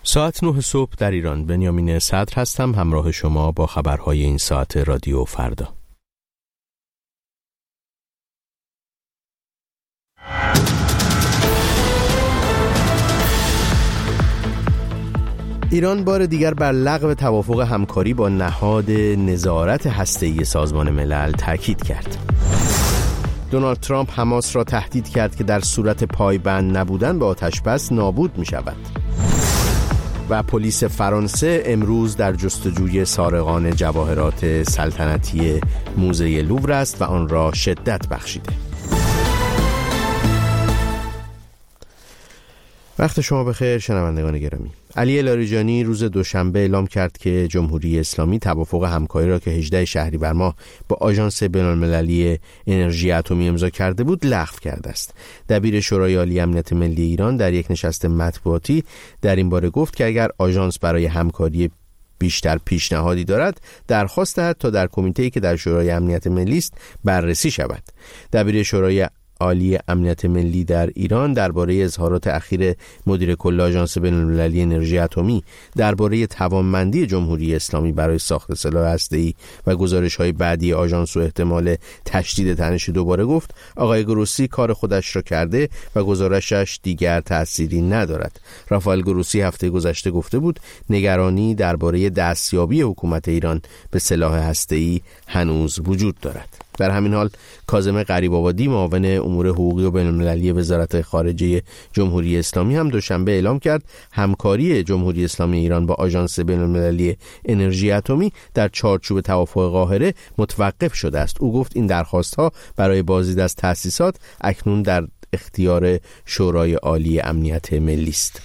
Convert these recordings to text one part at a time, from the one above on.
ساعت 9 صبح در ایران. بنیامین صدر هستم، همراه شما با خبرهای این ساعت رادیو فردا. ایران بار دیگر بر لغو توافق همکاری با نهاد نظارت هسته‌ای سازمان ملل تاکید کرد. دونالد ترامپ حماس را تهدید کرد که در صورت پایبند نبودن به آتش‌بس نابود می شود. و پلیس فرانسه امروز در جستجوی سارقان جواهرات سلطنتی موزه لوور است و آن را شدت بخشیده. وقت شما بخیر شنوندگان گرامی. علی لاریجانی روز دوشنبه اعلام کرد که جمهوری اسلامی توافق همکاری را که 18 شهریور ماه با آژانس بین‌المللی انرژی اتمی امضا کرده بود لغو کرده است. دبیر شورای عالی امنیت ملی ایران در یک نشست مطبوعاتی در این باره گفت که اگر آژانس برای همکاری بیشتر پیشنهادی دارد درخواست دهد تا در کمیته‌ای که در شورای امنیت ملی است بررسی شود. دبیر شورای عالی امنیت ملی در ایران درباره اظهارات اخیر مدیر کل آژانس بین‌المللی انرژی اتمی درباره توانمندی جمهوری اسلامی برای ساخت سلاح هسته‌ای و گزارش‌های بعدی آژانس و احتمال تشدید تنش دوباره گفت آقای گروسی کار خودش را کرده و گزارشش دیگر تأثیری ندارد. رافائل گروسی هفته گذشته گفته بود نگرانی درباره دستیابی حکومت ایران به سلاح هسته‌ای هنوز وجود دارد. در همین حال کاظم غریب‌آبادی معاون امور حقوقی و بین‌المللی وزارت خارجه جمهوری اسلامی هم دوشنبه اعلام کرد همکاری جمهوری اسلامی ایران با آژانس بین‌المللی انرژی اتمی در چارچوب توافق قاهره متوقف شده است. او گفت این درخواست‌ها برای بازدید از تأسیسات اکنون در اختیار شورای عالی امنیت ملی است.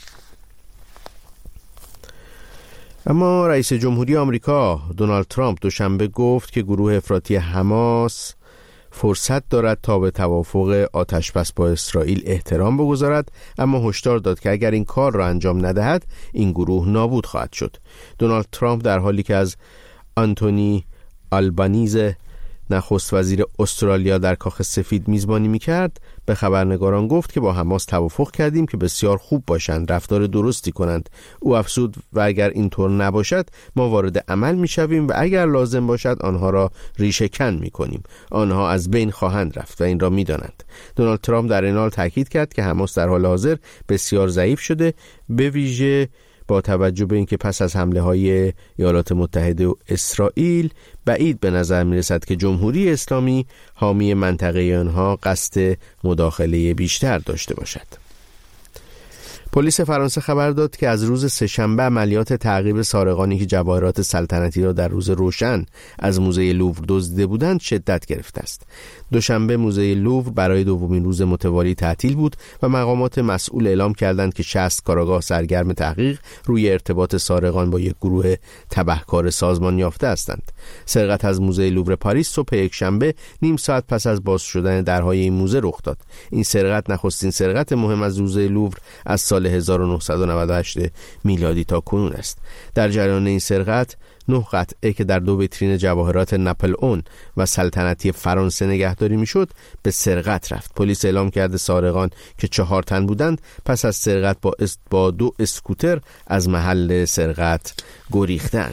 اما رئیس جمهوری آمریکا دونالد ترامپ دوشنبه گفت که گروه افراطی حماس فرصت دارد تا به توافق آتشبس با اسرائیل احترام بگذارد، اما هشدار داد که اگر این کار را انجام ندهد این گروه نابود خواهد شد. دونالد ترامپ در حالی که از آنتونی آلبانیزه نخست وزیر استرالیا در کاخ سفید میزبانی میکرد به خبرنگاران گفت که با حماس توافق کردیم که بسیار خوب باشند، رفتار درستی کنند. او افزود و اگر اینطور نباشد ما وارد عمل میشویم و اگر لازم باشد آنها را ریشه کن میکنیم. آنها از بین خواهند رفت و این را میدانند. دونالد ترامپ در این حال تاکید کرد که حماس در حال حاضر بسیار ضعیف شده، به ویژه با توجه به اینکه پس از حمله های ایالات متحده و اسرائیل بعید به نظر می رسد که جمهوری اسلامی حامی منطقه آنها قصد مداخله بیشتر داشته باشد. پلیس فرانسه خبر داد که از روز سه‌شنبه عملیات تعقیب سارقانی که جواهرات سلطنتی را در روز روشن از موزه لوور دزدیده بودند شدت گرفته است. دوشنبه موزه لوور برای دومین روز متوالی تعطیل بود و مقامات مسئول اعلام کردند که 60 کاراگاه سرگرم تحقیق روی ارتباط سارقان با یک گروه تبهکار سازمان یافته هستند. سرقت از موزه لوور پاریس صبح یکشنبه نیم ساعت پس از باز شدن درهای این موزه رخ داد. این سرقت نخستین سرقت مهم از موزه لوور از سال 1998 میلادی تا کنون است. در جریان این سرقت 9 قطعه که در 2 ویترین جواهرات ناپلئون و سلطنتی فرانسه نگهداری میشد به سرقت رفت. پلیس اعلام کرده سارقان که 4 تن بودند پس از سرقت با 2 اسکوتر از محل سرقت گریختند.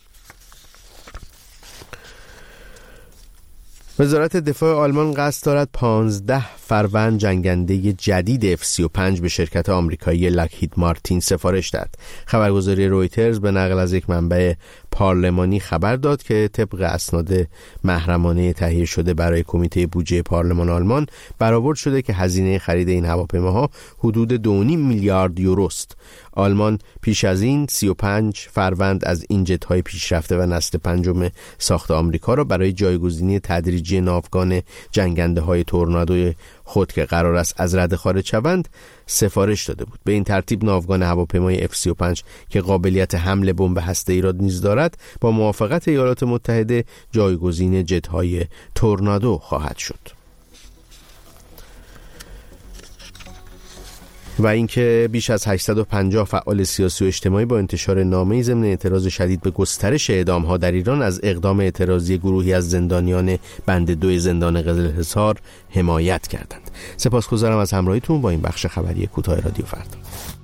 وزارت دفاع آلمان قصد دارد 15 فروند جنگنده جدید F-35 به شرکت آمریکایی لاکهید مارتین سفارش داد. خبرگزاری رویترز به نقل از یک منبع پارلمانی خبر داد که طبق اسناد محرمانه تهیه شده برای کمیته بودجه پارلمان آلمان برآورد شده که هزینه خرید این هواپیماها حدود 2.5 میلیارد یورو است. آلمان پیش از این 35 فروند از این جت‌های پیشرفته و نسل 5 ساخت آمریکا را برای جایگزینی تدریجی ناوگان جنگنده‌های تورنادو خود که قرار است از رده خارج شوند سفارش داده بود. به این ترتیب ناوگان هواپیمای F-35 که قابلیت حمل بمب هسته‌ای را نیز دارد با موافقت ایالات متحده جایگزین جت‌های تورنادو خواهد شد. و اینکه بیش از 850 فعال سیاسی و اجتماعی با انتشار نامه‌ای ضمن اعتراض شدید به گسترش اعدام‌ها در ایران از اقدام اعتراضی گروهی از زندانیان بند 2 زندان قزلحصار حمایت کردند. سپاسگزارم از همراهیتون با این بخش خبری کوتاه رادیو فردا.